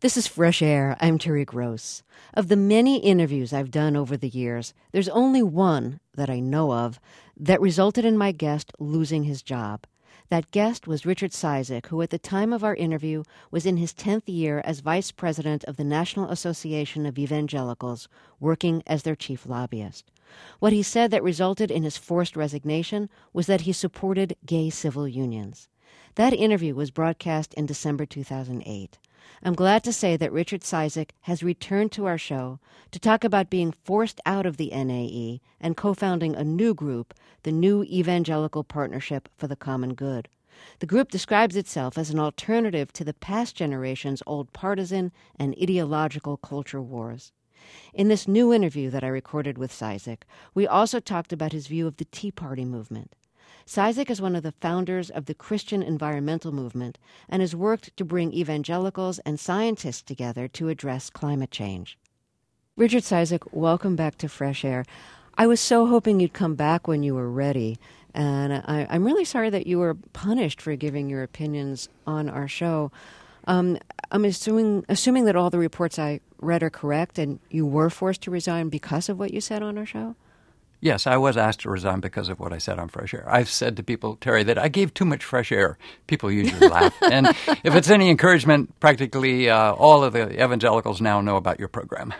This is Fresh Air. I'm Terry Gross. Of the many interviews I've done over the years, there's only one that I know of that resulted in my guest losing his job. That guest was Richard Cizik, who at the time of our interview was in his 10th year as vice president of the National Association of Evangelicals, working as their chief lobbyist. What he said that resulted in his forced resignation was that he supported gay civil unions. That interview was broadcast in December 2008. I'm glad to say that Richard Cizik has returned to our show to talk about being forced out of the NAE and co-founding a new group, the New Evangelical Partnership for the Common Good. The group describes itself as an alternative to the past generation's old partisan and ideological culture wars. In this new interview that I recorded with Cizik, we also talked about his view of the Tea Party movement. Cizik is one of the founders of the Christian environmental movement and has worked to bring evangelicals and scientists together to address climate change. Richard Cizik, welcome back to Fresh Air. I was so hoping you'd come back when you were ready, and I'm really sorry that you were punished for giving your opinions on our show. I'm assuming that all the reports I read are correct, and you were forced to resign because of what you said on our show? Yes, I was asked to resign because of what I said on Fresh Air. I've said to people, Terry, that I gave too much fresh air. People usually laugh. And if it's any encouragement, practically all of the evangelicals now know about your program.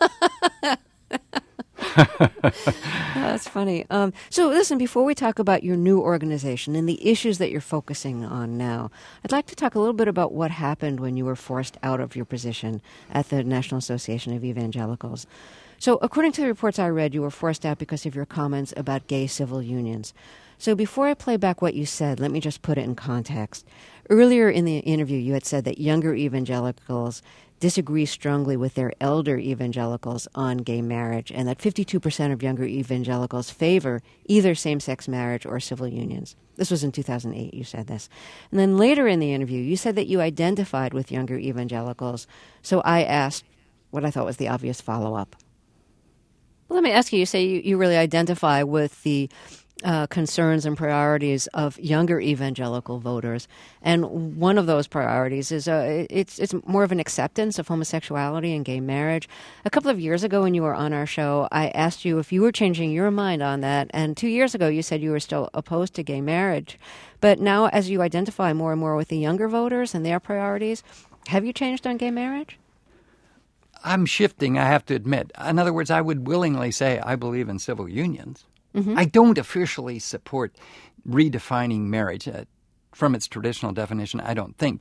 That's funny. So listen, before we talk about your new organization and the issues that you're focusing on now, I'd like to talk a little bit about what happened when you were forced out of your position at the National Association of Evangelicals. So according to the reports I read, you were forced out because of your comments about gay civil unions. So before I play back what you said, let me just put it in context. Earlier in the interview, you had said that younger evangelicals disagree strongly with their elder evangelicals on gay marriage, and that 52% of younger evangelicals favor either same-sex marriage or civil unions. This was in 2008, you said this. And then later in the interview, you said that you identified with younger evangelicals. So I asked what I thought was the obvious follow-up. Well, let me ask you, you say you really identify with the concerns and priorities of younger evangelical voters. And one of those priorities is it's more of an acceptance of homosexuality and gay marriage. A couple of years ago when you were on our show, I asked you if you were changing your mind on that. And 2 years ago, you said you were still opposed to gay marriage. But now as you identify more and more with the younger voters and their priorities, have you changed on gay marriage? I'm shifting, I have to admit. In other words, I would willingly say I believe in civil unions. Mm-hmm. I don't officially support redefining marriage from its traditional definition, I don't think.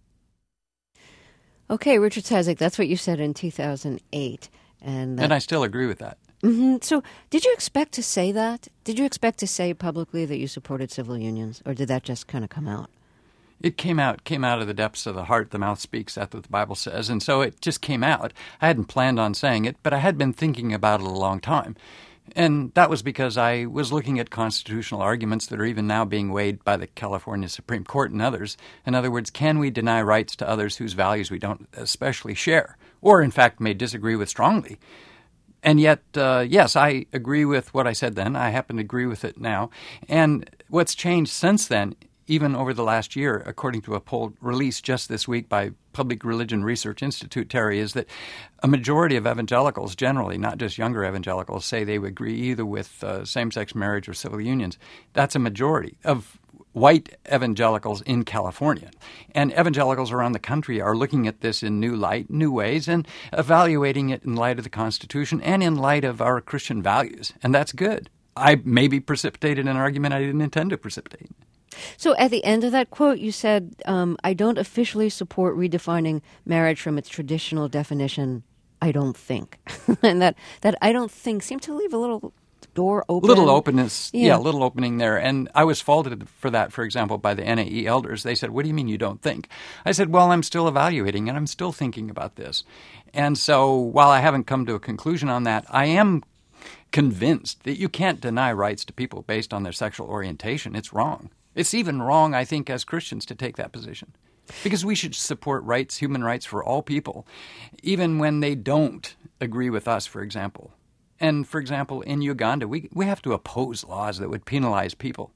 Okay, Richard Cizik, that's what you said in 2008. And I still agree with that. Mm-hmm. So did you expect to say that? Did you expect to say publicly that you supported civil unions, or did that just kind of come out? It came out of the depths of the heart. The mouth speaks, that's what the Bible says. And so it just came out. I hadn't planned on saying it, but I had been thinking about it a long time. And that was because I was looking at constitutional arguments that are even now being weighed by the California Supreme Court and others. In other words, can we deny rights to others whose values we don't especially share, or in fact may disagree with strongly? And yet, yes, I agree with what I said then. I happen to agree with it now. And what's changed since then, even over the last year, according to a poll released just this week by Public Religion Research Institute, Terry, is that a majority of evangelicals generally, not just younger evangelicals, say they would agree either with same-sex marriage or civil unions. That's a majority of white evangelicals in California. And evangelicals around the country are looking at this in new light, new ways, and evaluating it in light of the Constitution and in light of our Christian values. And that's good. I maybe precipitated an argument I didn't intend to precipitate. So at the end of that quote, you said, I don't officially support redefining marriage from its traditional definition, I don't think. And that I don't think seemed to leave a little door open. Little openness, yeah, little opening there. And I was faulted for that, for example, by the NAE elders. They said, what do you mean you don't think? I said, well, I'm still evaluating and I'm still thinking about this. And so while I haven't come to a conclusion on that, I am convinced that you can't deny rights to people based on their sexual orientation. It's wrong. It's even wrong, I think, as Christians to take that position. Because we should support rights, human rights for all people, even when they don't agree with us, for example. And, for example, in Uganda, we have to oppose laws that would penalize people.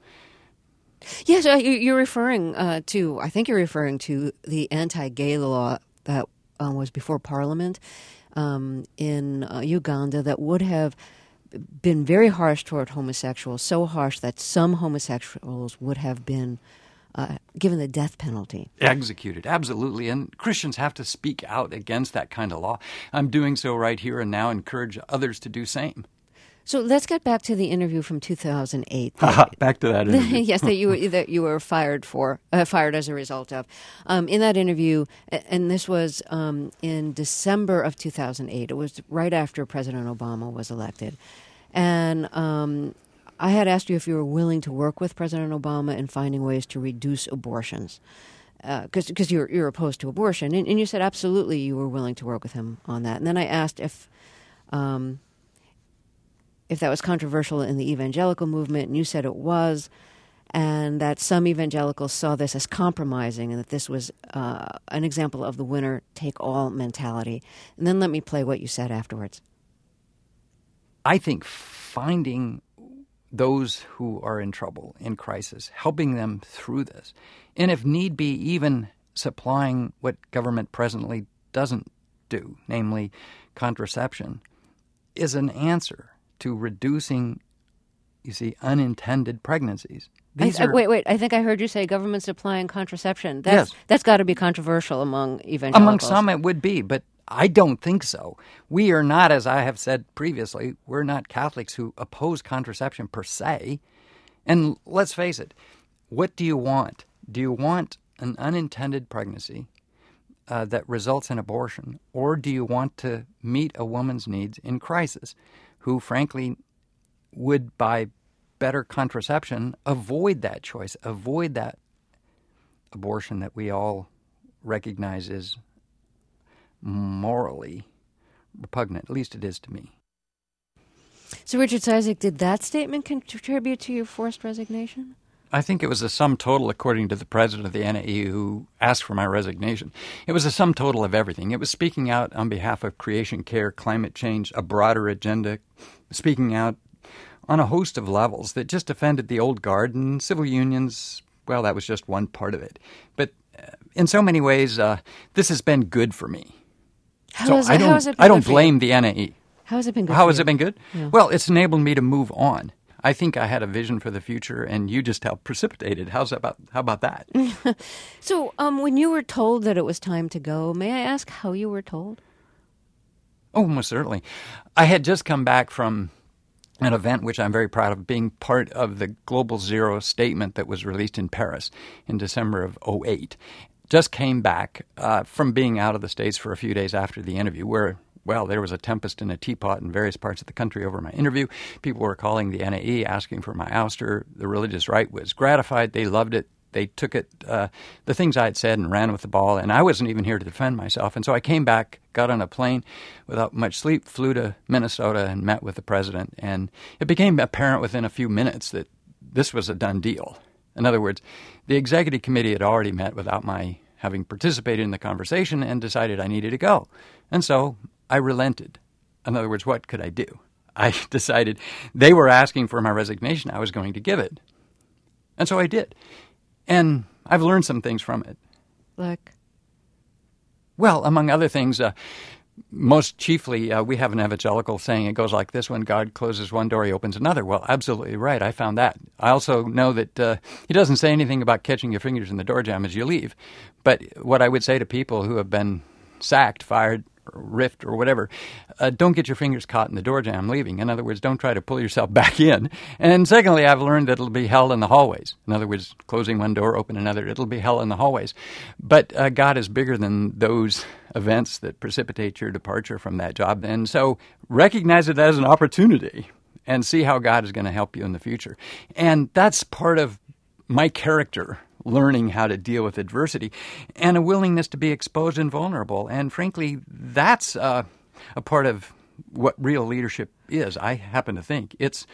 Yes, you're referring to, I think you're referring to the anti-gay law that was before Parliament in Uganda that would have been very harsh toward homosexuals, so harsh that some homosexuals would have been given the death penalty. Executed, absolutely. And Christians have to speak out against that kind of law. I'm doing so right here and now, encourage others to do same. So let's get back to the interview from 2008. Back to that interview. Yes, that you were fired as a result of. In that interview, and this was in December of 2008. It was right after President Obama was elected. And I had asked you if you were willing to work with President Obama in finding ways to reduce abortions, because you're opposed to abortion, and you said absolutely you were willing to work with him on that. And then I asked if that was controversial in the evangelical movement, and you said it was, and that some evangelicals saw this as compromising, and that this was an example of the winner-take-all mentality. And then let me play what you said afterwards. I think finding those who are in trouble, in crisis, helping them through this, and if need be, even supplying what government presently doesn't do, namely contraception, is an answer to reducing, you see, unintended pregnancies. Wait, I think I heard you say government supplying contraception. Yes. That's got to be controversial among evangelicals. Among some it would be, but I don't think so. We are not, as I have said previously, we're not Catholics who oppose contraception per se. And let's face it, what do you want? Do you want an unintended pregnancy that results in abortion, or do you want to meet a woman's needs in crisis, who frankly would, by better contraception, avoid that choice, avoid that abortion that we all recognize is morally repugnant? At least it is to me. So, Richard Cizik, did that statement contribute to your forced resignation? I think it was a sum total, according to the president of the NAE, who asked for my resignation. It was a sum total of everything. It was speaking out on behalf of creation care, climate change, a broader agenda, speaking out on a host of levels that just offended the old guard, and civil unions, well, that was just one part of it. But in so many ways, this has been good for me. I don't blame the NAE. How has it been good? How has it been good? Yeah. Well, it's enabled me to move on. I think I had a vision for the future, and you just helped precipitate it. How about that? So when you were told that it was time to go, may I ask how you were told? Oh, most certainly. I had just come back from an event which I'm very proud of, being part of the Global Zero statement that was released in Paris in December of 2008. Just came back from being out of the States for a few days after the interview, where, well, there was a tempest in a teapot in various parts of the country over my interview. People were calling the NAE, asking for my ouster. The religious right was gratified. They loved it. They took it, the things I had said, and ran with the ball. And I wasn't even here to defend myself. And so I came back, got on a plane without much sleep, flew to Minnesota and met with the president. And it became apparent within a few minutes that this was a done deal. In other words, the executive committee had already met without my having participated in the conversation and decided I needed to go. And so I relented. In other words, what could I do? I decided they were asking for my resignation. I was going to give it. And so I did. And I've learned some things from it. Like? Well, among other things, most chiefly, we have an evangelical saying. It goes like this: when God closes one door, he opens another. Well, absolutely right. I found that. I also know that he doesn't say anything about catching your fingers in the door jam as you leave. But what I would say to people who have been sacked, fired, or riffed, or whatever, don't get your fingers caught in the door jam leaving. In other words, don't try to pull yourself back in. And secondly, I've learned that it'll be hell in the hallways. In other words, closing one door, open another. It'll be hell in the hallways. But God is bigger than those events that precipitate your departure from that job. And so recognize it as an opportunity and see how God is going to help you in the future. And that's part of my character, learning how to deal with adversity, and a willingness to be exposed and vulnerable. And frankly, that's a part of what real leadership is, I happen to think. It's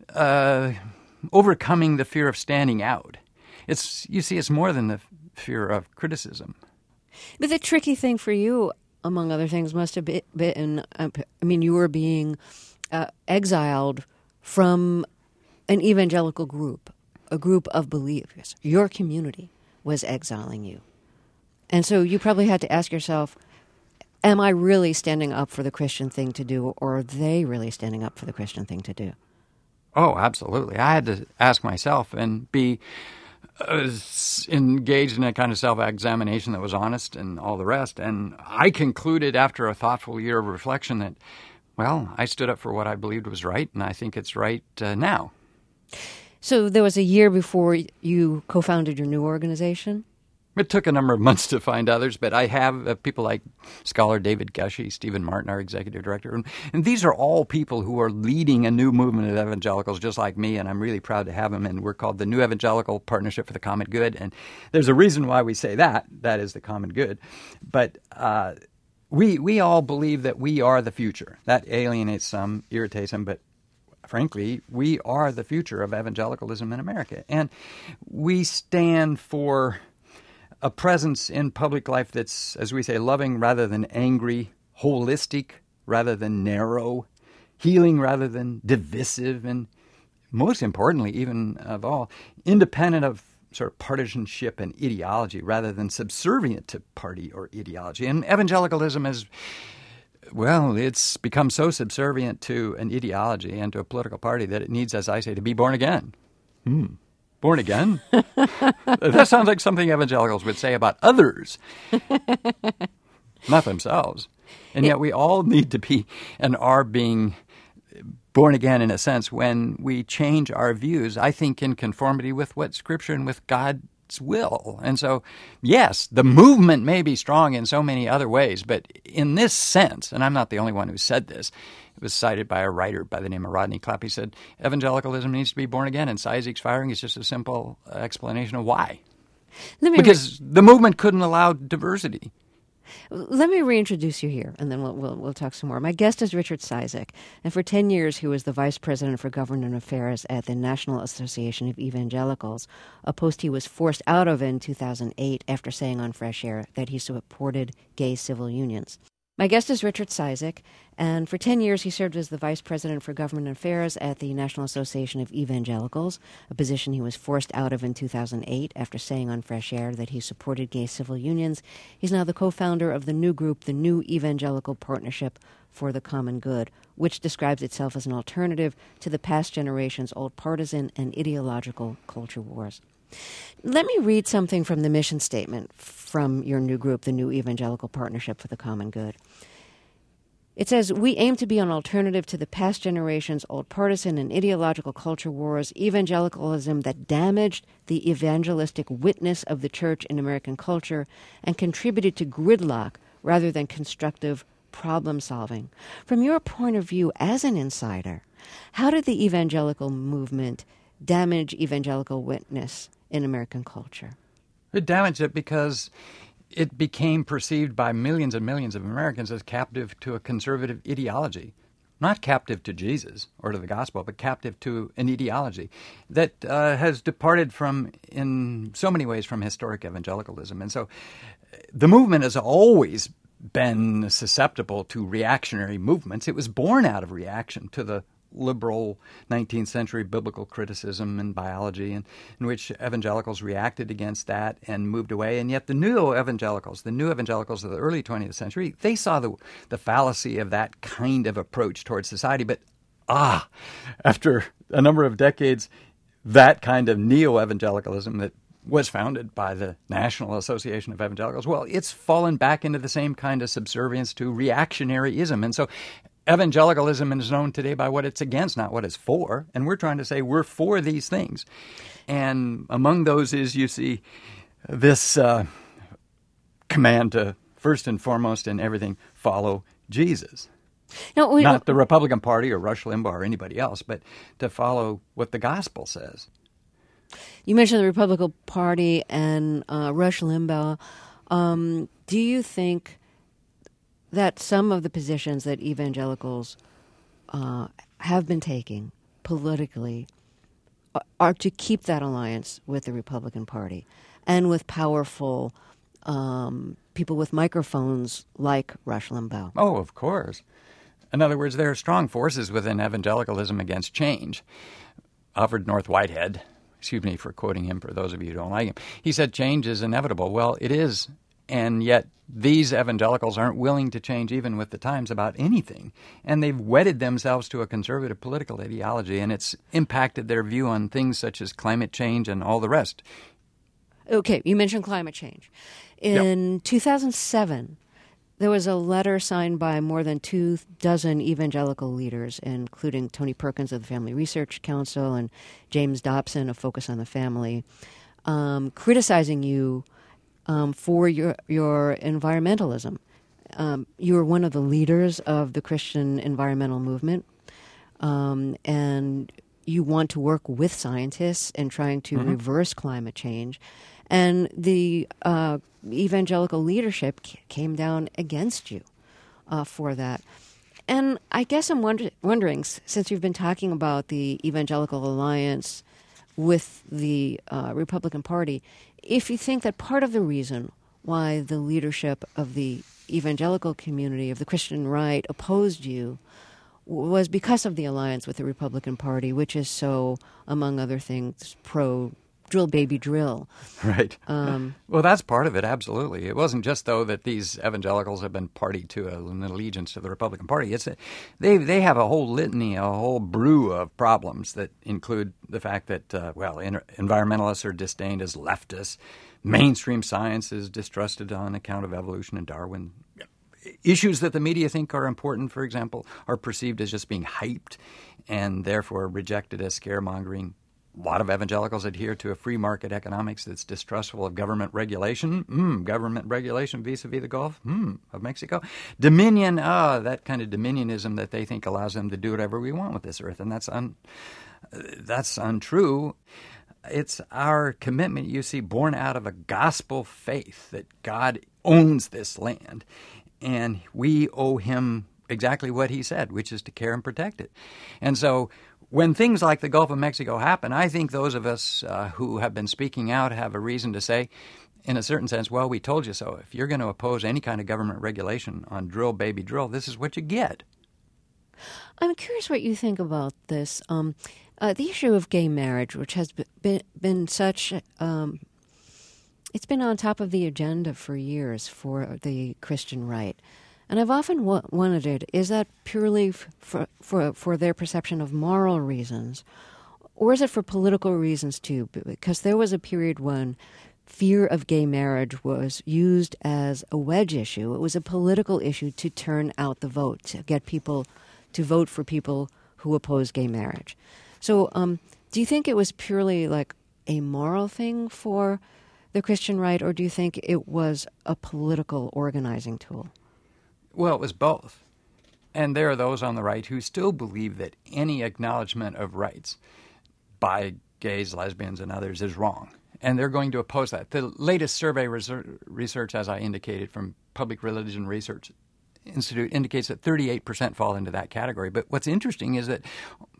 overcoming the fear of standing out. It's more than the fear of criticism. But the tricky thing for you, among other things, must have been, you were being exiled from an evangelical group, a group of believers. Your community was exiling you. And so you probably had to ask yourself, Am I really standing up for the Christian thing to do, or are they really standing up for the Christian thing to do? Oh, absolutely. I had to ask myself and be engaged in a kind of self-examination that was honest and all the rest. And I concluded after a thoughtful year of reflection that, well, I stood up for what I believed was right, and I think it's right now. So there was a year before you co-founded your new organization? It took a number of months to find others, but I have people like scholar David Gushee, Stephen Martin, our executive director. And these are all people who are leading a new movement of evangelicals just like me, and I'm really proud to have them. And we're called the New Evangelical Partnership for the Common Good. And there's a reason why we say that. That is the common good. But we all believe that we are the future. That alienates some, irritates some, but frankly, we are the future of evangelicalism in America. And we stand for a presence in public life that's, as we say, loving rather than angry, holistic rather than narrow, healing rather than divisive, and most importantly, even of all, independent of sort of partisanship and ideology rather than subservient to party or ideology. And evangelicalism is, well, it's become so subservient to an ideology and to a political party that it needs, as I say, to be born again. Born again? That sounds like something evangelicals would say about others, not themselves. And yet we all need to be and are being born again in a sense when we change our views, I think, in conformity with what Scripture and with God's will. And so, yes, the movement may be strong in so many other ways, but in this sense, and I'm not the only one who said this, it was cited by a writer by the name of Rodney Clapp. He said, evangelicalism needs to be born again, and Cizik's firing is just a simple explanation of why. Because the movement couldn't allow diversity. Let me reintroduce you here, and then we'll talk some more. My guest is Richard Cizik, and for 10 years he was the Vice President for Government Affairs at the National Association of Evangelicals, a post he was forced out of in 2008 after saying on Fresh Air that he supported gay civil unions. My guest is Richard Cizik, and for 10 years he served as the Vice President for Government Affairs at the National Association of Evangelicals, a position he was forced out of in 2008 after saying on Fresh Air that he supported gay civil unions. He's now the co-founder of the new group, the New Evangelical Partnership for the Common Good, which describes itself as an alternative to the past generation's old partisan and ideological culture wars. Let me read something from the mission statement from your new group, the New Evangelical Partnership for the Common Good. It says, "We aim to be an alternative to the past generation's old partisan and ideological culture wars, evangelicalism that damaged the evangelistic witness of the church in American culture and contributed to gridlock rather than constructive problem solving. From your point of view as an insider, how did the evangelical movement damage evangelical witness in American culture?" It damaged it because it became perceived by millions and millions of Americans as captive to a conservative ideology. Not captive to Jesus or to the gospel, but captive to an ideology that has departed from, in so many ways, from historic evangelicalism. And so the movement has always been susceptible to reactionary movements. It was born out of reaction to the liberal 19th century biblical criticism in biology, in which evangelicals reacted against that and moved away. And yet the new evangelicals of the early 20th century, they saw the fallacy of that kind of approach towards society. But after a number of decades, that kind of neo-evangelicalism that was founded by the National Association of Evangelicals, well, it's fallen back into the same kind of subservience to reactionaryism. And so evangelicalism is known today by what it's against, not what it's for. And we're trying to say we're for these things. And among those is, you see, this command to first and foremost in everything follow Jesus. No, not the Republican Party or Rush Limbaugh or anybody else, but to follow what the gospel says. You mentioned the Republican Party and Rush Limbaugh. Do you think that some of the positions that evangelicals have been taking politically are to keep that alliance with the Republican Party and with powerful people with microphones like Rush Limbaugh? Oh, of course. In other words, there are strong forces within evangelicalism against change. Alfred North Whitehead, excuse me for quoting him for those of you who don't like him, he said change is inevitable. Well, it is And yet these evangelicals aren't willing to change even with the times about anything. And they've wedded themselves to a conservative political ideology, and it's impacted their view on things such as climate change and all the rest. Okay, you mentioned climate change. In 2007, there was a letter signed by more than 24 evangelical leaders, including Tony Perkins of the Family Research Council and James Dobson of Focus on the Family, criticizing you for your environmentalism. You were one of the leaders of the Christian environmental movement, and you want to work with scientists in trying to reverse climate change. And the evangelical leadership came down against you for that. And I guess I'm wondering, since you've been talking about the Evangelical Alliance with the Republican Party, if you think that part of the reason why the leadership of the evangelical community of the Christian right opposed you was because of the alliance with the Republican Party, which is so, among other things, pro-drill baby drill. Right. Well, that's part of it, absolutely. It wasn't just, though, that these evangelicals have been party to an allegiance to the Republican Party. It's they have a whole litany, a whole brew of problems that include the fact that, environmentalists are disdained as leftists, mainstream science is distrusted on account of evolution and Darwin. Issues that the media think are important, for example, are perceived as just being hyped and therefore rejected as scaremongering. A lot of evangelicals adhere to a free market economics that's distrustful of government regulation. Government regulation vis-a-vis the Gulf of Mexico. Dominion, that kind of dominionism that they think allows them to do whatever we want with this earth. And that's untrue. It's our commitment, you see, born out of a gospel faith that God owns this land. And we owe him exactly what he said, which is to care and protect it. And so when things like the Gulf of Mexico happen, I think those of us who have been speaking out have a reason to say, in a certain sense, well, we told you so. If you're going to oppose any kind of government regulation on drill, baby, drill, this is what you get. I'm curious what you think about this. The issue of gay marriage, which has been such... it's been on top of the agenda for years for the Christian right. And I've often wondered, is that purely for their perception of moral reasons, or is it for political reasons too? Because there was a period when fear of gay marriage was used as a wedge issue. It was a political issue to turn out the vote, to get people to vote for people who oppose gay marriage. So do you think it was purely like a moral thing for the Christian right, or do you think it was a political organizing tool? Well, it was both. And there are those on the right who still believe that any acknowledgement of rights by gays, lesbians, and others is wrong. And they're going to oppose that. The latest survey research, as I indicated, from Public Religion Research Institute indicates that 38% fall into that category. But what's interesting is that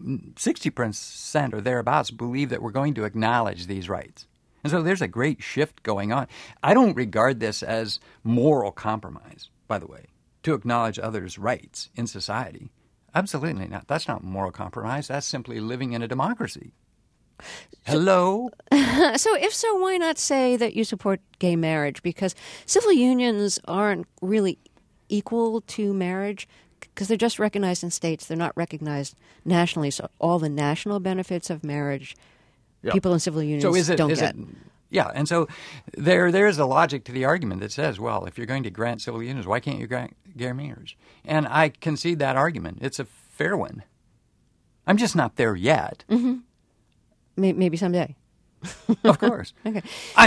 60% or thereabouts believe that we're going to acknowledge these rights. And so there's a great shift going on. I don't regard this as moral compromise, by the way, to acknowledge others' rights in society. Absolutely not. That's not moral compromise. That's simply living in a democracy. Hello? So if so, why not say that you support gay marriage? Because civil unions aren't really equal to marriage because they're just recognized in states. They're not recognized nationally. So all the national benefits of marriage, people in civil unions don't get. Yeah, and so there's a logic to the argument that says, well, if you're going to grant civil unions, why can't you grant gay marriage? And I concede that argument. It's a fair one. I'm just not there yet. Mm-hmm. Maybe someday. Of course. Okay.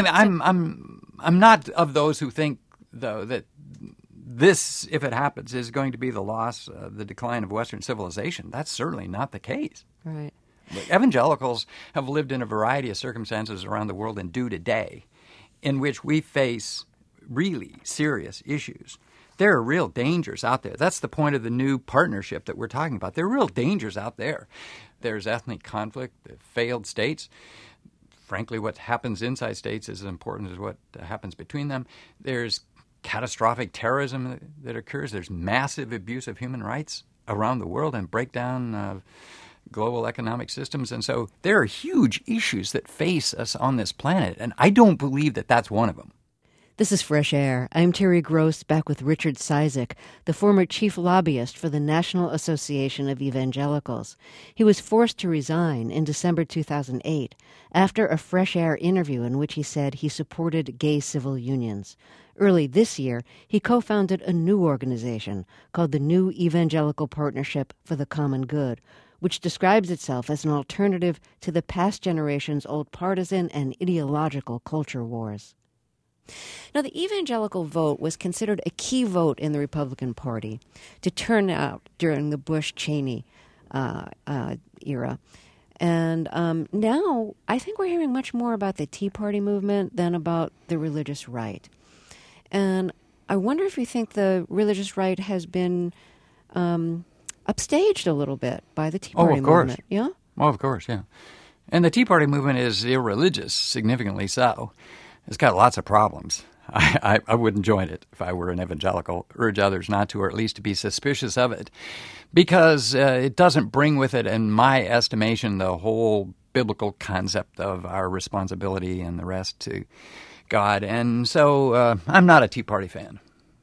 I'm not of those who think, though, that this, if it happens, is going to be the loss, the decline of Western civilization. That's certainly not the case. Right. Evangelicals have lived in a variety of circumstances around the world and do today in which we face really serious issues. There are real dangers out there. That's the point of the new partnership that we're talking about. There are real dangers out there. There's ethnic conflict, failed states. Frankly, what happens inside states is as important as what happens between them. There's catastrophic terrorism that occurs. There's massive abuse of human rights around the world and breakdown of global economic systems. And so there are huge issues that face us on this planet, and I don't believe that that's one of them. This is Fresh Air. I'm Terry Gross, back with Richard Cizik, the former chief lobbyist for the National Association of Evangelicals. He was forced to resign in December 2008 after a Fresh Air interview in which he said he supported gay civil unions. Early this year, he co-founded a new organization called the New Evangelical Partnership for the Common Good, which describes itself as an alternative to the past generation's old partisan and ideological culture wars. Now, the evangelical vote was considered a key vote in the Republican Party to turn out during the Bush-Cheney era. And now I think we're hearing much more about the Tea Party movement than about the religious right. And I wonder if you think the religious right has been upstaged a little bit by the Tea Party movement. Yeah? Oh, of course, yeah. And the Tea Party movement is irreligious, significantly so. It's got lots of problems. I wouldn't join it if I were an evangelical. Urge others not to, or at least to be suspicious of it, because it doesn't bring with it, in my estimation, the whole biblical concept of our responsibility and the rest to God. And so I'm not a Tea Party fan.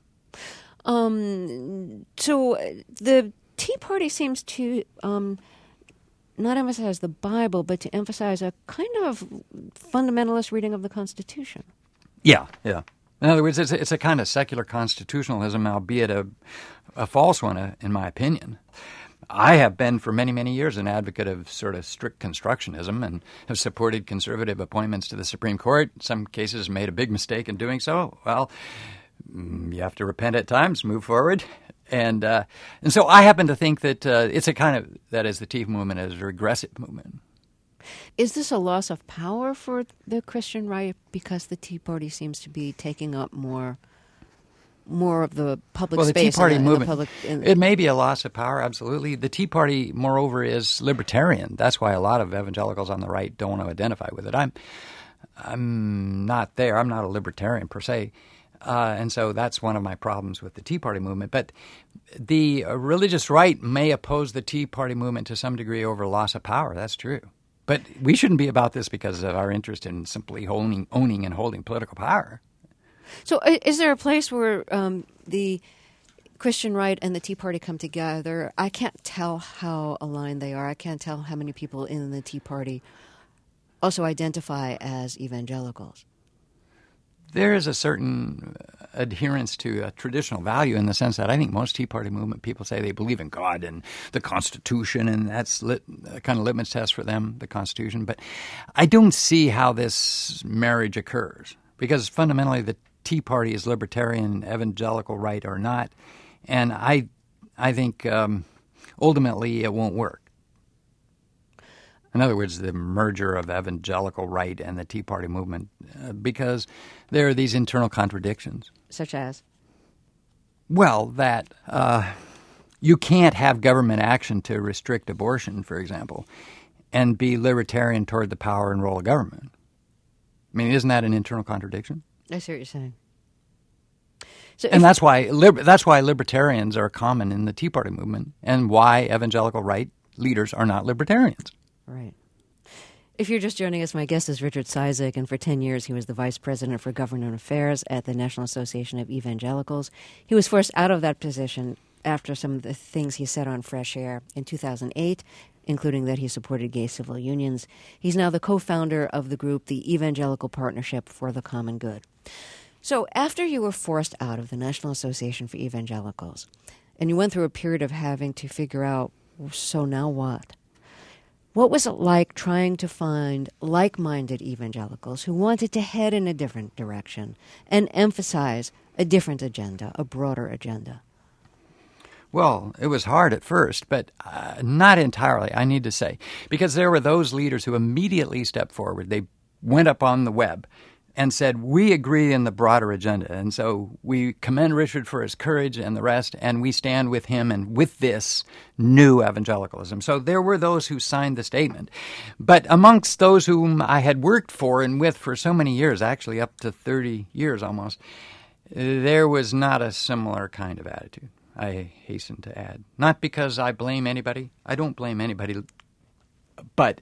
So the Tea Party seems to not emphasize the Bible, but to emphasize a kind of fundamentalist reading of the Constitution. Yeah. In other words, it's a kind of secular constitutionalism, albeit a false one, in my opinion. I have been for many, many years an advocate of sort of strict constructionism and have supported conservative appointments to the Supreme Court. In some cases made a big mistake in doing so. Well, you have to repent at times, move forward. And so I happen to think that it's a kind of, that is, the Tea movement is a regressive movement. Is this a loss of power for the Christian right because the Tea Party seems to be taking up more of the public space? Well, the Tea Party movement, it may be a loss of power, absolutely. The Tea Party, moreover, is libertarian. That's why a lot of evangelicals on the right don't want to identify with it. I'm not there. I'm not a libertarian per se. And so that's one of my problems with the Tea Party movement. But the religious right may oppose the Tea Party movement to some degree over loss of power. That's true. But we shouldn't be about this because of our interest in simply owning and holding political power. So is there a place where the Christian right and the Tea Party come together? I can't tell how aligned they are. I can't tell how many people in the Tea Party also identify as evangelicals. There is a certain adherence to a traditional value in the sense that I think most Tea Party movement people say they believe in God and the Constitution, and that's a kind of litmus test for them, the Constitution. But I don't see how this marriage occurs because fundamentally the Tea Party is libertarian, evangelical right or not, and I think ultimately it won't work. In other words, the merger of evangelical right and the Tea Party movement, because there are these internal contradictions. Such as? Well, that you can't have government action to restrict abortion, for example, and be libertarian toward the power and role of government. I mean, isn't that an internal contradiction? I see what you're saying. And that's why libertarians are common in the Tea Party movement, and why evangelical right leaders are not libertarians. Right. If you're just joining us, my guest is Richard Cizik, and for 10 years he was the Vice President for Government Affairs at the National Association of Evangelicals. He was forced out of that position after some of the things he said on Fresh Air in 2008, including that he supported gay civil unions. He's now the co-founder of the group, the Evangelical Partnership for the Common Good. So after you were forced out of the National Association for Evangelicals, and you went through a period of having to figure out, so now what? What was it like trying to find like-minded evangelicals who wanted to head in a different direction and emphasize a different agenda, a broader agenda? Well, it was hard at first, but not entirely, I need to say, because there were those leaders who immediately stepped forward. They went up on the web and said, we agree in the broader agenda. And so we commend Richard for his courage and the rest, and we stand with him and with this new evangelicalism. So there were those who signed the statement. But amongst those whom I had worked for and with for so many years, actually up to 30 years almost, there was not a similar kind of attitude, I hasten to add. Not because I blame anybody. I don't blame anybody. But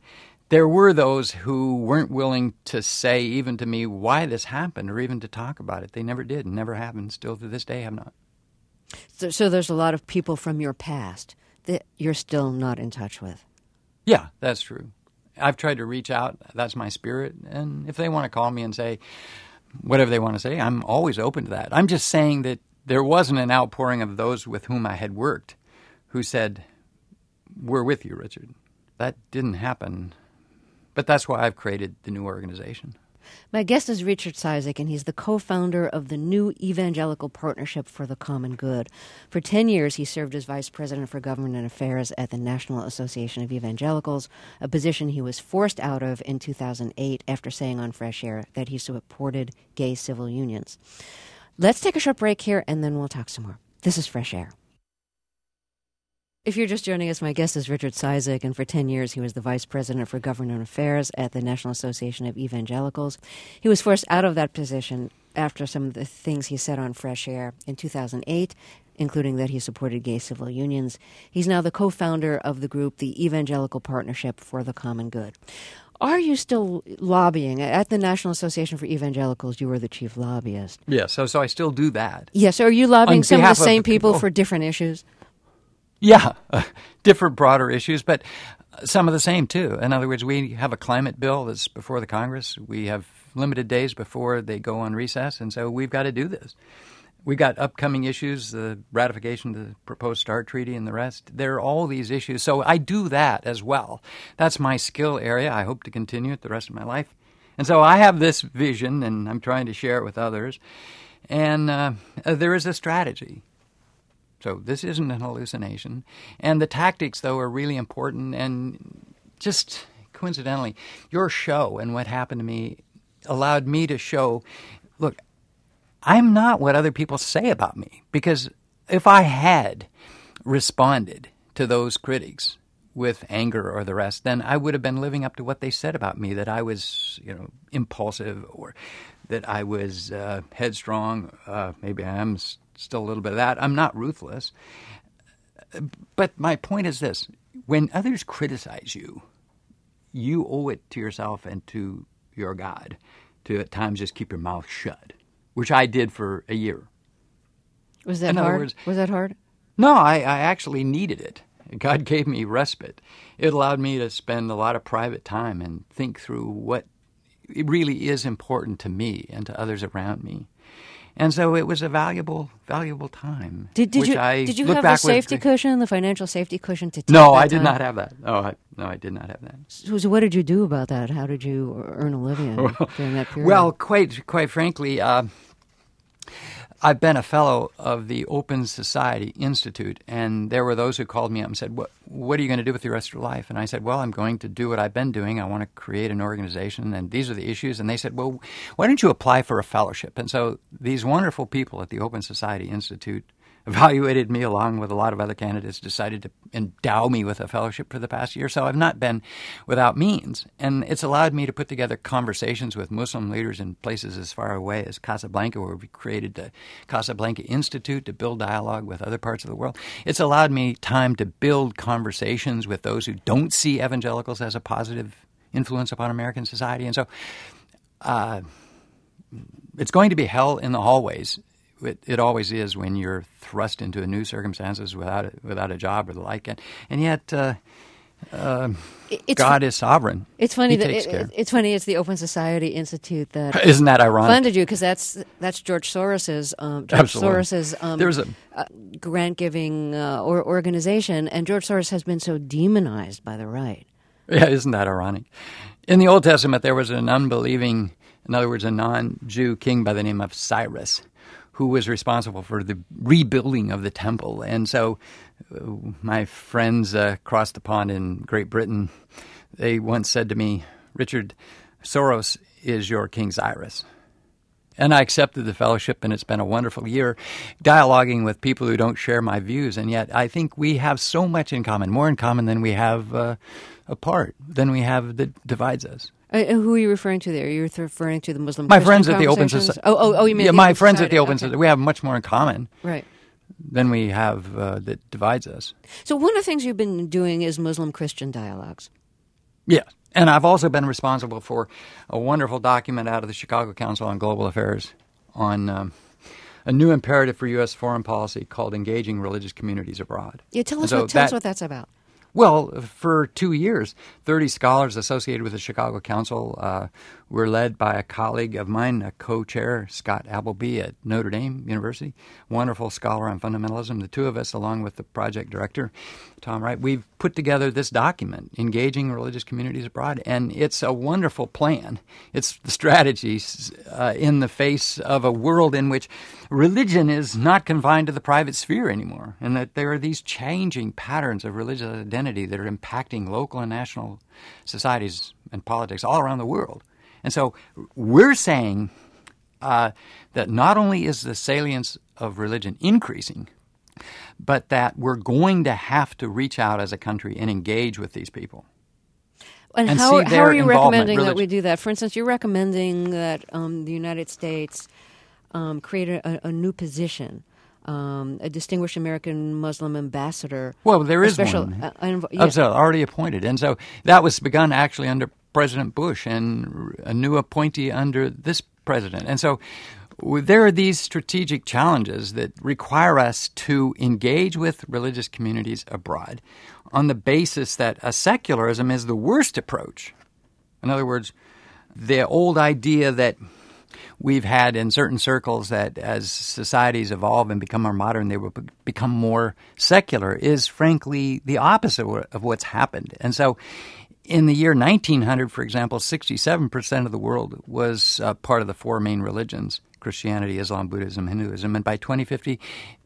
there were those who weren't willing to say even to me why this happened or even to talk about it. They never did, never happened, still to this day have not. So there's a lot of people from your past that you're still not in touch with. Yeah, that's true. I've tried to reach out. That's my spirit. And if they want to call me and say whatever they want to say, I'm always open to that. I'm just saying that there wasn't an outpouring of those with whom I had worked who said, "We're with you, Richard." That didn't happen. But that's why I've created the new organization. My guest is Richard Cizik, and he's the co-founder of the New Evangelical Partnership for the Common Good. For 10 years, he served as vice president for government affairs at the National Association of Evangelicals, a position he was forced out of in 2008 after saying on Fresh Air that he supported gay civil unions. Let's take a short break here, and then we'll talk some more. This is Fresh Air. If you're just joining us, my guest is Richard Cizik, and for 10 years he was the vice president for government affairs at the National Association of Evangelicals. He was forced out of that position after some of the things he said on Fresh Air in 2008, including that he supported gay civil unions. He's now the co-founder of the group, the Evangelical Partnership for the Common Good. Are you still lobbying? At the National Association for Evangelicals, you were the chief lobbyist. Yeah, so I still do that. Yes, so are you lobbying some of the same people people for different issues? Yeah, different, broader issues, but some of the same, too. In other words, we have a climate bill that's before the Congress. We have limited days before they go on recess, and so we've got to do this. We've got upcoming issues, the ratification of the proposed START treaty and the rest. There are all these issues, so I do that as well. That's my skill area. I hope to continue it the rest of my life. And so I have this vision, and I'm trying to share it with others, and there is a strategy. So this isn't an hallucination. And the tactics, though, are really important. And just coincidentally, your show and what happened to me allowed me to show, look, I'm not what other people say about me. Because if I had responded to those critics with anger or the rest, then I would have been living up to what they said about me, that I was, impulsive or that I was headstrong. Maybe I am still a little bit of that. I'm not ruthless. But my point is this. When others criticize you, you owe it to yourself and to your God to at times just keep your mouth shut, which I did for a year. Was that hard? Was that hard? No, I actually needed it. God gave me respite. It allowed me to spend a lot of private time and think through what really is important to me and to others around me. And so it was a valuable time. Did you have the safety cushion, the financial safety cushion to take No, that I did time? not have that. No, I did not have that. So what did you do about that? How did you earn a living during that period? Well, quite frankly, I've been a fellow of the Open Society Institute, and there were those who called me up and said, what are you going to do with your rest of your life? And I said, well, I'm going to do what I've been doing. I want to create an organization, and these are the issues. And they said, well, why don't you apply for a fellowship? And so these wonderful people at the Open Society Institute evaluated me along with a lot of other candidates, decided to endow me with a fellowship for the past year. So I've not been without means. And it's allowed me to put together conversations with Muslim leaders in places as far away as Casablanca, where we created the Casablanca Institute to build dialogue with other parts of the world. It's allowed me time to build conversations with those who don't see evangelicals as a positive influence upon American society. And so it's going to be hell in the hallways. It always is when you're thrust into new circumstances without a job or the like, and yet God is sovereign. It's funny He that takes care. It's funny. It's the Open Society Institute that Isn't that ironic? funded you, because that's George Soros's grant giving organization, and George Soros has been so demonized by the right. Yeah, isn't that ironic? In the Old Testament, there was an unbelieving, in other words, a non-Jew king by the name of Cyrus, who was responsible for the rebuilding of the temple. And so my friends across the pond in Great Britain, they once said to me, Richard, Soros is your King Cyrus. And I accepted the fellowship, and it's been a wonderful year dialoguing with people who don't share my views. And yet I think we have so much in common, more in common than we have apart, than we have that divides us. Who are you referring to there? You're referring to the Muslim My Christian friends at the Open Society. Oh, you mean yeah, the my Open friends Society. at the Open Okay. Society. We have much more in common Right. than we have that divides us. So one of the things you've been doing is Muslim Christian dialogues. Yeah. And I've also been responsible for a wonderful document out of the Chicago Council on Global Affairs on a new imperative for U.S. foreign policy called Engaging Religious Communities Abroad. Yeah, tell us what that's about. Well, for 2 years, 30 scholars associated with the Chicago Council were led by a colleague of mine, a co-chair, Scott Appleby at Notre Dame University, wonderful scholar on fundamentalism. The two of us, along with the project director, Tom Wright, we've put together this document, Engaging Religious Communities Abroad, and it's a wonderful plan. It's the strategies in the face of a world in which religion is not confined to the private sphere anymore, and that there are these changing patterns of religious identity that are impacting local and national societies and politics all around the world. And so we're saying that not only is the salience of religion increasing, but that we're going to have to reach out as a country and engage with these people. And how are you recommending that we do that? For instance, you're recommending that the United States create a new position, a distinguished American Muslim ambassador. Well, there is one. Already appointed. And so that was begun actually under President Bush and a new appointee under this president. And so there are these strategic challenges that require us to engage with religious communities abroad on the basis that a secularism is the worst approach. In other words, the old idea that we've had in certain circles that as societies evolve and become more modern, they will become more secular is frankly the opposite of what's happened. And so in the year 1900, for example, 67% of the world was part of the four main religions, Christianity, Islam, Buddhism, Hinduism. And by 2050,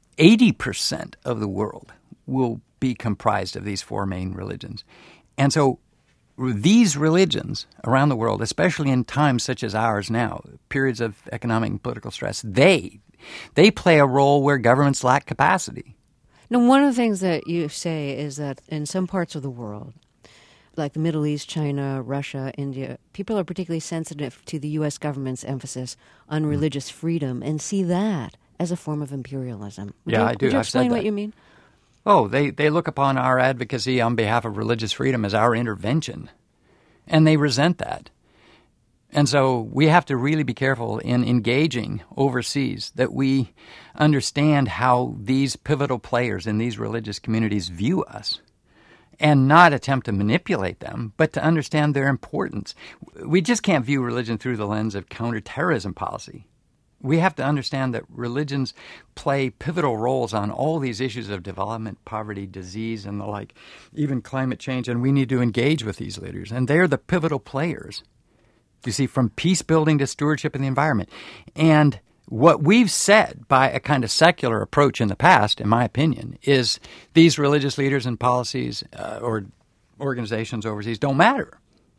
80% of the world will be comprised of these four main religions. And so these religions around the world, especially in times such as ours now, periods of economic and political stress, they play a role where governments lack capacity. Now, one of the things that you say is that in some parts of the world, like the Middle East, China, Russia, India, people are particularly sensitive to the U.S. government's emphasis on religious freedom and see that as a form of imperialism. I do. Would you explain what you mean? Oh, they look upon our advocacy on behalf of religious freedom as our intervention, and they resent that. And so we have to really be careful in engaging overseas that we understand how these pivotal players in these religious communities view us and not attempt to manipulate them, but to understand their importance. We just can't view religion through the lens of counterterrorism policy. We have to understand that religions play pivotal roles on all these issues of development, poverty, disease, and the like, even climate change, and we need to engage with these leaders. And they're the pivotal players, you see, from peace building to stewardship of the environment. And what we've said by a kind of secular approach in the past, in my opinion, is these religious leaders and policies or organizations overseas don't matter.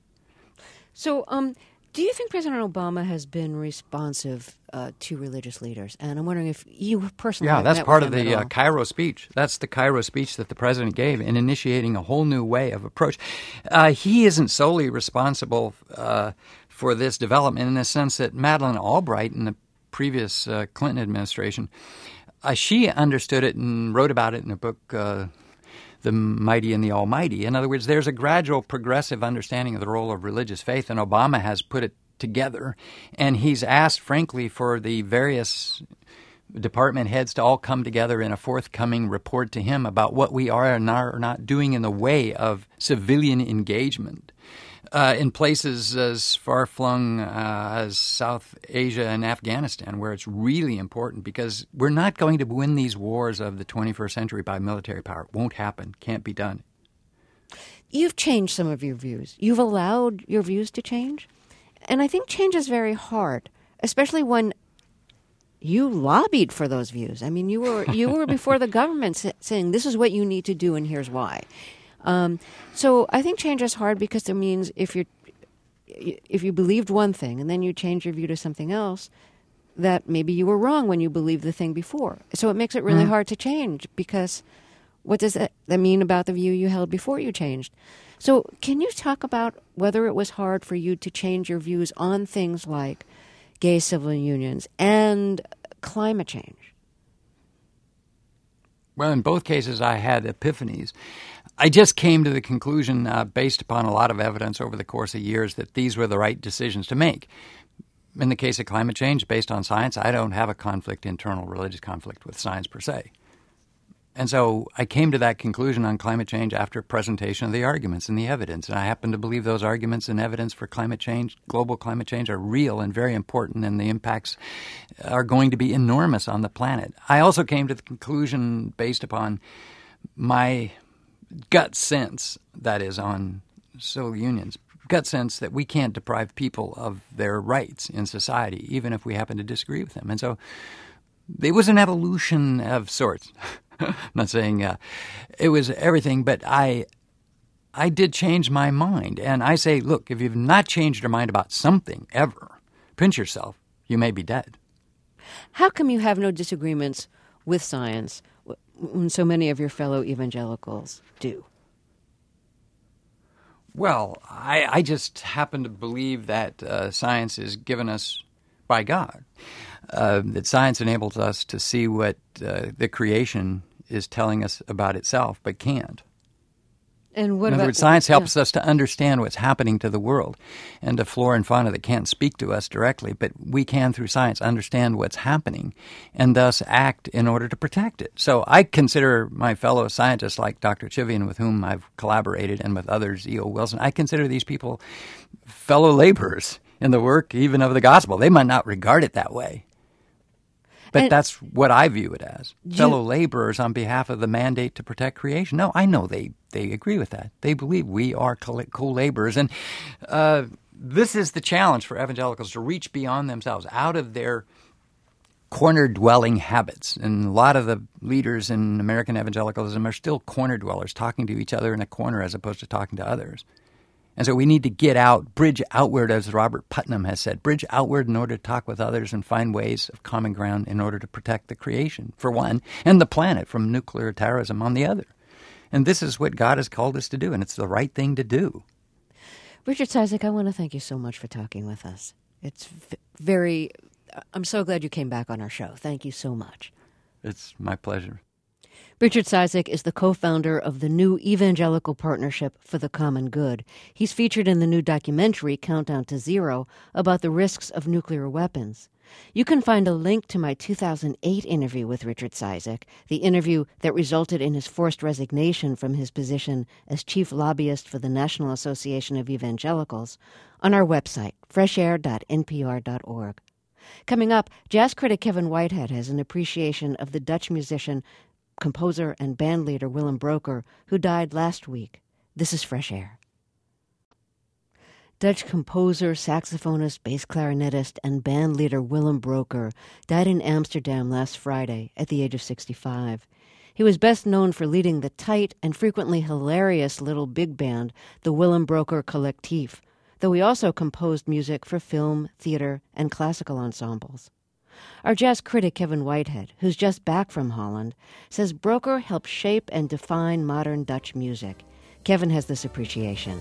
So, do you think President Obama has been responsive to religious leaders? And I'm wondering if you personally have that's met part with of him the at all. Cairo speech. That's the Cairo speech that the president gave in initiating a whole new way of approach. He isn't solely responsible for this development in the sense that Madeleine Albright in the previous Clinton administration, she understood it and wrote about it in a book, The Mighty and the Almighty. In other words, there's a gradual progressive understanding of the role of religious faith, and Obama has put it together. And he's asked, frankly, for the various department heads to all come together in a forthcoming report to him about what we are and are not doing in the way of civilian engagement in places as far-flung as South Asia and Afghanistan, where it's really important because we're not going to win these wars of the 21st century by military power. It won't happen. Can't be done. You've changed some of your views. You've allowed your views to change. And I think change is very hard, especially when you lobbied for those views. I mean, you were before the government saying this is what you need to do and here's why. So I think change is hard because it means if you believed one thing and then you change your view to something else, that maybe you were wrong when you believed the thing before. So it makes it really hard to change because what does that mean about the view you held before you changed? So can you talk about whether it was hard for you to change your views on things like gay civil unions and climate change? Well, in both cases, I had epiphanies. I just came to the conclusion, based upon a lot of evidence over the course of years, that these were the right decisions to make. In the case of climate change, based on science, I don't have a conflict, internal religious conflict with science per se. And so I came to that conclusion on climate change after presentation of the arguments and the evidence. And I happen to believe those arguments and evidence for climate change, global climate change, are real and very important, and the impacts are going to be enormous on the planet. I also came to the conclusion based upon my gut sense, that is, on civil unions, gut sense that we can't deprive people of their rights in society, even if we happen to disagree with them. And so it was an evolution of sorts. I'm not saying it was everything, but I did change my mind. And I say, look, if you've not changed your mind about something ever, pinch yourself, you may be dead. How come you have no disagreements with science when so many of your fellow evangelicals do? Well, I just happen to believe that science is given us by God, that science enables us to see what the creation is telling us about itself, but can't. And what In other about words, science helps us to understand what's happening to the world, and to flora and fauna that can't speak to us directly, but we can, through science, understand what's happening and thus act in order to protect it. So I consider my fellow scientists like Dr. Chivian, with whom I've collaborated, and with others, E.O. Wilson, I consider these people fellow laborers in the work even of the gospel. They might not regard it that way, but that's what I view it as. Fellow laborers on behalf of the mandate to protect creation. No, I know they agree with that. They believe we are co-laborers. And this is the challenge for evangelicals, to reach beyond themselves, out of their corner-dwelling habits. And a lot of the leaders in American evangelicalism are still corner-dwellers, talking to each other in a corner as opposed to talking to others. And so we need to get out, bridge outward, as Robert Putnam has said, bridge outward in order to talk with others and find ways of common ground in order to protect the creation, for one, and the planet from nuclear terrorism on the other. And this is what God has called us to do, and it's the right thing to do. Richard Cizik, I want to thank you so much for talking with us. It's I'm so glad you came back on our show. Thank you so much. It's my pleasure. Richard Cizik is the co-founder of the New Evangelical Partnership for the Common Good. He's featured in the new documentary, Countdown to Zero, about the risks of nuclear weapons. You can find a link to my 2008 interview with Richard Cizik, the interview that resulted in his forced resignation from his position as chief lobbyist for the National Association of Evangelicals, on our website, freshair.npr.org. Coming up, jazz critic Kevin Whitehead has an appreciation of the Dutch musician, composer, and bandleader Willem Broker, who died last week. This is Fresh Air. Dutch composer, saxophonist, bass clarinetist, and bandleader Willem Broker died in Amsterdam last Friday at the age of 65. He was best known for leading the tight and frequently hilarious little big band, the Willem Broker Collectief, though he also composed music for film, theater, and classical ensembles. Our jazz critic Kevin Whitehead, who's just back from Holland, says Broker helped shape and define modern Dutch music. Kevin has this appreciation.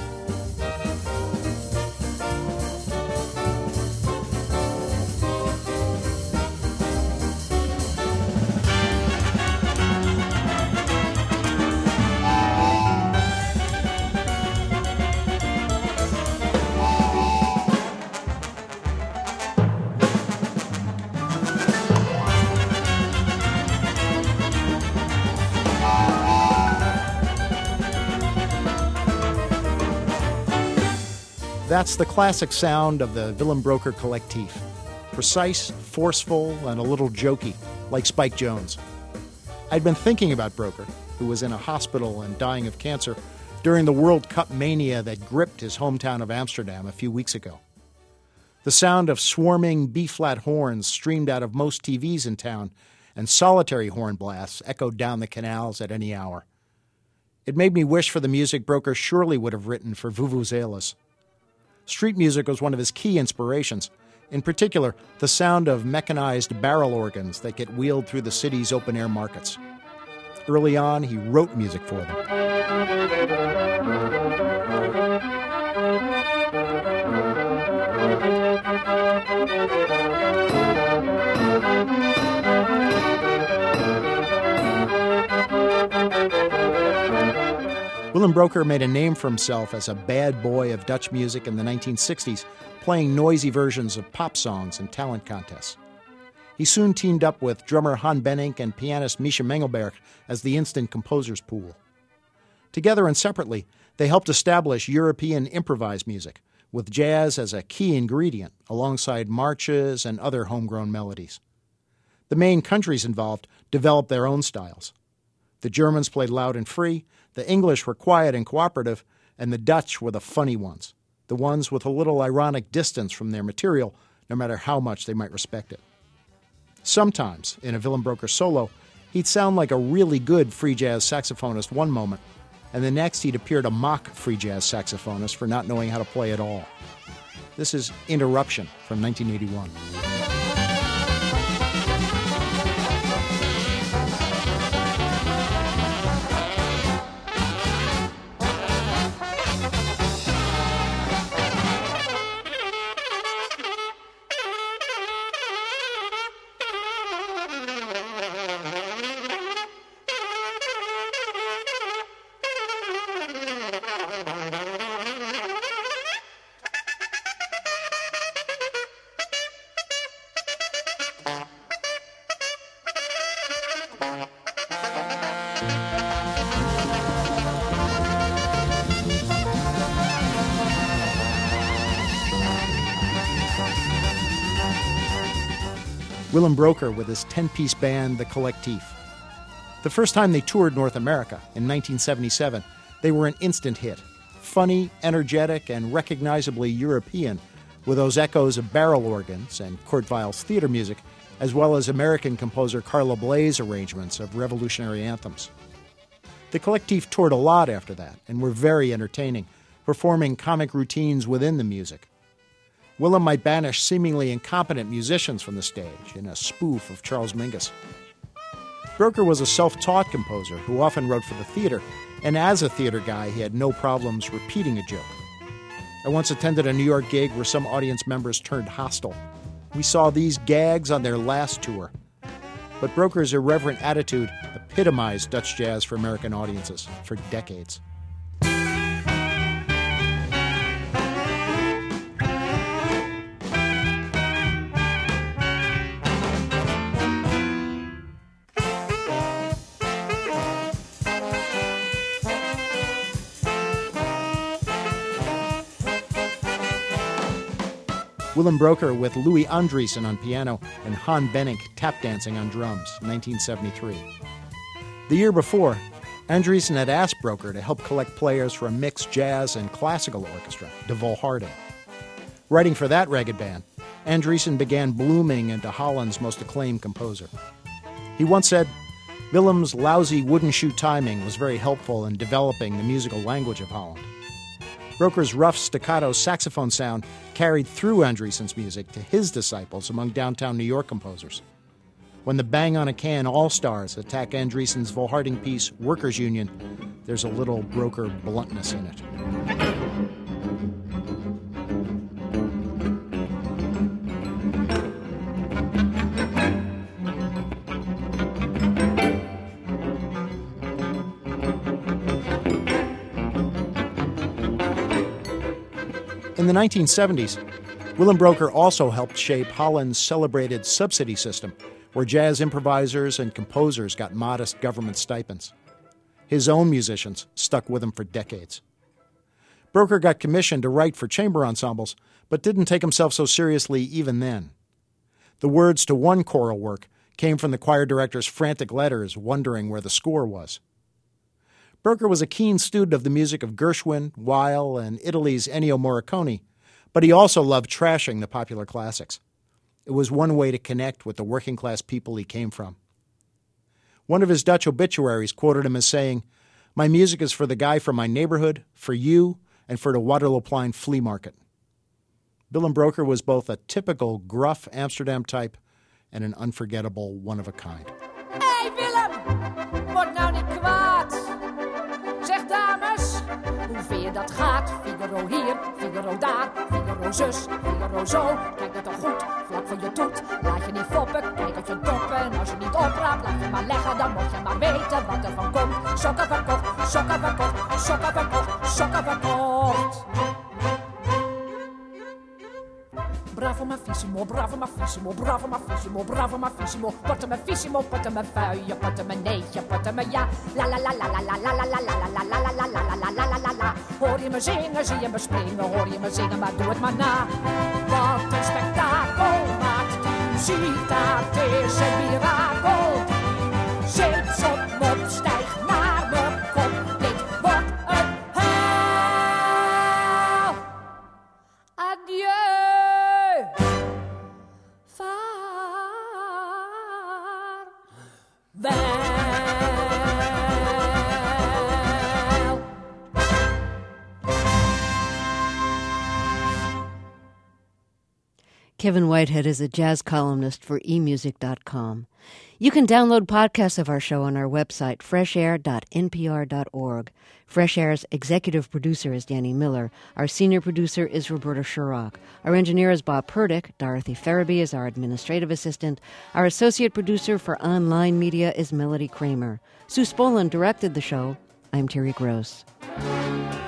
That's the classic sound of the Willem Broker Collectief. Precise, forceful, and a little jokey, like Spike Jones. I'd been thinking about Broker, who was in a hospital and dying of cancer during the World Cup mania that gripped his hometown of Amsterdam a few weeks ago. The sound of swarming B-flat horns streamed out of most TVs in town, and solitary horn blasts echoed down the canals at any hour. It made me wish for the music Broker surely would have written for vuvuzelas. Street music was one of his key inspirations, in particular, the sound of mechanized barrel organs that get wheeled through the city's open-air markets. Early on, he wrote music for them. Willem Broker made a name for himself as a bad boy of Dutch music in the 1960s, playing noisy versions of pop songs and talent contests. He soon teamed up with drummer Han Benink and pianist Misha Mengelberg as the Instant Composers Pool. Together and separately, they helped establish European improvised music, with jazz as a key ingredient alongside marches and other homegrown melodies. The main countries involved developed their own styles. The Germans played loud and free, the English were quiet and cooperative, and the Dutch were the funny ones, the ones with a little ironic distance from their material, no matter how much they might respect it. Sometimes, in a Willem Broker solo, he'd sound like a really good free jazz saxophonist one moment, and the next he'd appear to mock free jazz saxophonists for not knowing how to play at all. This is Interruption from 1981. Willem Broker with his 10-piece band, The Collectif. The first time they toured North America, in 1977, they were an instant hit. Funny, energetic, and recognizably European, with those echoes of barrel organs and Kurt Weill's theater music, as well as American composer Carla Bley's arrangements of revolutionary anthems. The Collectif toured a lot after that, and were very entertaining, performing comic routines within the music. Willem might banish seemingly incompetent musicians from the stage in a spoof of Charles Mingus. Broker was a self-taught composer who often wrote for the theater, and as a theater guy, he had no problems repeating a joke. I once attended a New York gig where some audience members turned hostile. We saw these gags on their last tour. But Broker's irreverent attitude epitomized Dutch jazz for American audiences for decades. Willem Broker with Louis Andriessen on piano and Han Benink tap dancing on drums, 1973. The year before, Andriessen had asked Broker to help collect players for a mixed jazz and classical orchestra, De Volharding. Writing for that ragged band, Andriessen began blooming into Holland's most acclaimed composer. He once said, Willem's lousy wooden shoe timing was very helpful in developing the musical language of Holland. Broker's rough staccato saxophone sound carried through Andriessen's music to his disciples among downtown New York composers. When the bang-on-a-can all-stars attack Andriessen's Volharding piece, Workers' Union, there's a little Broker bluntness in it. In the 1970s, Willem Broker also helped shape Holland's celebrated subsidy system, where jazz improvisers and composers got modest government stipends. His own musicians stuck with him for decades. Broker got commissioned to write for chamber ensembles, but didn't take himself so seriously even then. The words to one choral work came from the choir director's frantic letters wondering where the score was. Broker was a keen student of the music of Gershwin, Weill, and Italy's Ennio Morricone, but he also loved trashing the popular classics. It was one way to connect with the working-class people he came from. One of his Dutch obituaries quoted him as saying, "My music is for the guy from my neighborhood, for you, and for the Waterlooplein flea market." Willem Broker was both a typical gruff Amsterdam type and an unforgettable one-of-a-kind. Hey Willem, word nou niet kwaad. Zeg dames, hoe vind je dat gaat? Figaro hier, Figaro daar, Figaro zus, Figaro zo. Kijk dat toch goed, vlak voor je toet. Laat je niet foppen, kijk of je toppen. En als je niet opraapt, laat je maar leggen. Dan moet je maar weten wat er van komt. Sokken verkocht, sokken verkocht, sokken verkocht. Bravo mafissimo, bravo mafissimo, bravo mafissimo, bravo mafissimo. Potten me fissimo, potten me vuien, potten me neetje, potten me ja. La la la la la la la la la la la la la la la la la la la la. Hoor je me zingen, zie je me springen, hoor je me zingen, maar doe het maar na. Wat een spektakel maakt die muziek, dat is een mirakel. Zit op mop, stijgt naar mijn kop, dit wordt een hel. Adieu. Kevin Whitehead is a jazz columnist for emusic.com. You can download podcasts of our show on our website, freshair.npr.org. Fresh Air's executive producer is Danny Miller. Our senior producer is Roberta Shurrock. Our engineer is Bob Purdick. Dorothy Farabee is our administrative assistant. Our associate producer for online media is Melody Kramer. Sue Spolin directed the show. I'm Terry Gross.